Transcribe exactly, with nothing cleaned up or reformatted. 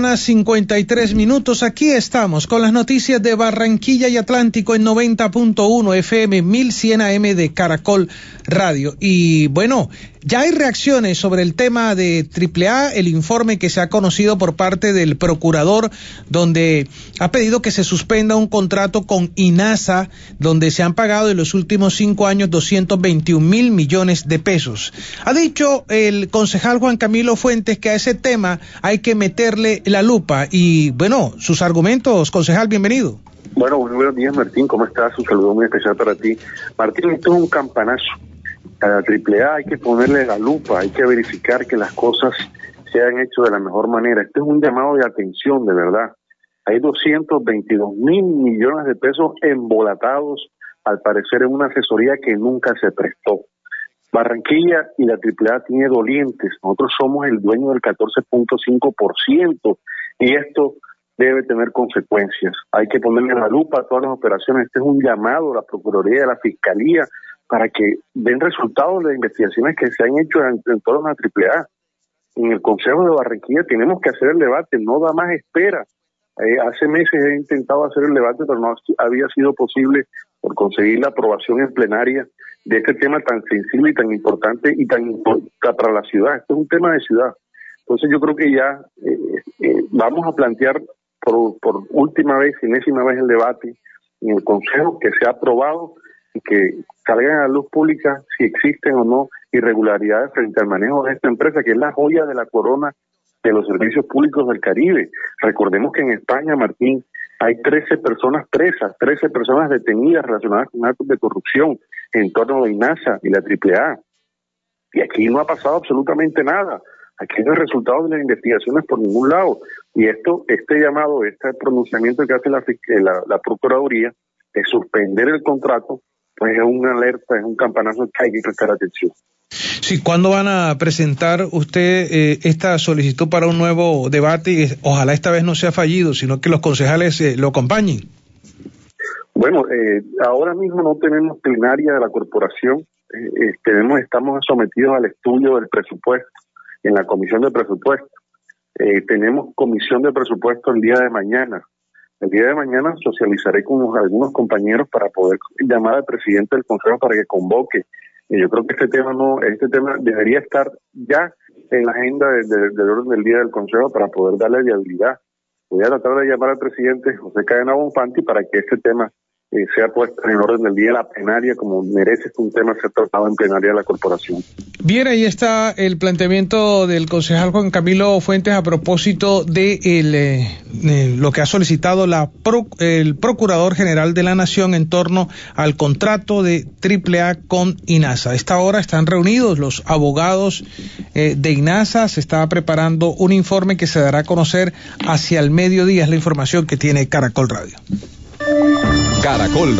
cincuenta y tres minutos, aquí estamos con las noticias de Barranquilla y Atlántico en noventa punto uno F M, mil cien A M de Caracol Radio. Y bueno, ya hay reacciones sobre el tema de Triple A, el informe que se ha conocido por parte del procurador, donde ha pedido que se suspenda un contrato con INASA, donde se han pagado en los últimos cinco años doscientos veintiún mil millones de pesos. Ha dicho el concejal Juan Camilo Fuentes que a ese tema hay que meterle la lupa y, bueno, sus argumentos, concejal, bienvenido. Bueno, buenos días, Martín, ¿cómo estás? Un saludo muy especial para ti. Martín, esto es un campanazo. A la Triple A hay que ponerle la lupa, hay que verificar que las cosas se hayan hecho de la mejor manera. Este es un llamado de atención, de verdad. Hay doscientos veintidós mil millones de pesos embolatados, al parecer, en una asesoría que nunca se prestó. Barranquilla y la Triple A tiene dolientes. Nosotros somos el dueño del catorce punto cinco por ciento y esto debe tener consecuencias. Hay que ponerle la lupa a todas las operaciones. Este es un llamado a la Procuraduría y a la Fiscalía para que den resultados de las investigaciones que se han hecho en, en torno a la Triple A. En el Consejo de Barranquilla tenemos que hacer el debate, no da más espera. Eh, hace meses he intentado hacer el debate, pero no había sido posible por conseguir la aprobación en plenaria de este tema tan sensible y tan importante y tan importante para la ciudad. Este es un tema de ciudad. Entonces yo creo que ya eh, eh, vamos a plantear por, por última vez, enésima vez el debate en el Consejo, que sea aprobado y que salgan a la luz pública si existen o no irregularidades frente al manejo de esta empresa, que es la joya de la corona de los servicios públicos del Caribe. Recordemos que en España, Martín, hay trece personas presas, trece personas detenidas relacionadas con actos de corrupción en torno a INASA y la Triple A. Y aquí no ha pasado absolutamente nada. Aquí no hay resultados de las investigaciones por ningún lado. Y esto, este llamado, este pronunciamiento que hace la, la, la Procuraduría de suspender el contrato, pues es una alerta, es un campanazo que hay que prestar atención. Sí, ¿cuándo van a presentar usted eh, esta solicitud para un nuevo debate? Y ojalá esta vez no sea fallido, sino que los concejales eh, lo acompañen. Bueno, eh, ahora mismo no tenemos plenaria de la corporación. Eh, eh, tenemos, estamos sometidos al estudio del presupuesto en la comisión de presupuesto. Eh, tenemos comisión de presupuesto el día de mañana. El día de mañana socializaré con unos, algunos compañeros para poder llamar al presidente del consejo para que convoque. Y yo creo que este tema no, este tema debería estar ya en la agenda de, de, del orden del día del consejo para poder darle viabilidad. Voy a tratar de llamar al presidente José Cadena Bonfanti para que este tema eh, sea puesto en el orden del día de la plenaria, como merece un tema ser tratado en plenaria de la corporación. Bien, ahí está el planteamiento del concejal Juan Camilo Fuentes a propósito de el, eh, eh, lo que ha solicitado la pro, el Procurador General de la Nación en torno al contrato de Triple A con INASA. A esta hora están reunidos los abogados eh, de INASA, se está preparando un informe que se dará a conocer hacia el mediodía, es la información que tiene Caracol Radio. Caracol